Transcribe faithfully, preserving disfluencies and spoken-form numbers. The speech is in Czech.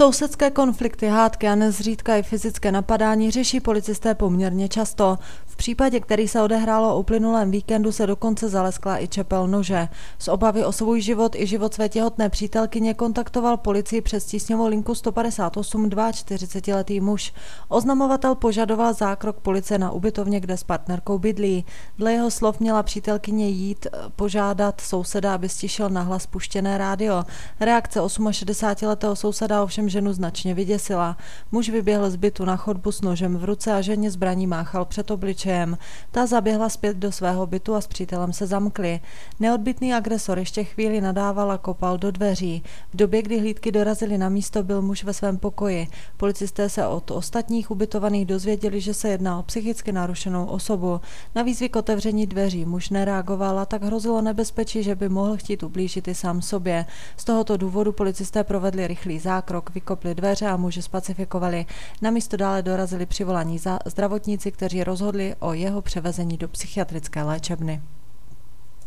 Sousedské konflikty, hádky a nezřídka i fyzické napadání řeší policisté poměrně často. V případě, který se odehrálo o uplynulém víkendu, se dokonce zaleskla i čepel nože. Z obavy o svůj život i život své těhotné přítelkyně kontaktoval policii přes tísňovou linku sto padesát osm čtyřicetiletý muž. Oznamovatel požadoval zákrok policie na ubytovně, kde s partnerkou bydlí. Dle jeho slov měla přítelkyně jít požádat souseda, aby stišil nahlas puštěné rádio. Reakce šedesátiosmiletého souseda ovšem ženu značně vyděsila. Muž vyběhl z bytu na chodbu s nožem v ruce a ženě zbraní máchal před obličejem. Ta zaběhla zpět do svého bytu a s přítelem se zamkli. Neodbytný agresor ještě chvíli nadával a kopal do dveří. V době, kdy hlídky dorazily na místo, byl muž ve svém pokoji. Policisté se od ostatních ubytovaných dozvěděli, že se jedná o psychicky narušenou osobu. Na výzvy k otevření dveří muž nereagoval a tak hrozilo nebezpečí, že by mohl chtít ublížit i sám sobě. Z tohoto důvodu policisté provedli rychlý zákrok, vykopli dveře a muže spacifikovali. Na místo dále dorazili přivolaní zdravotníci, kteří rozhodli o jeho převezení do psychiatrické léčebny.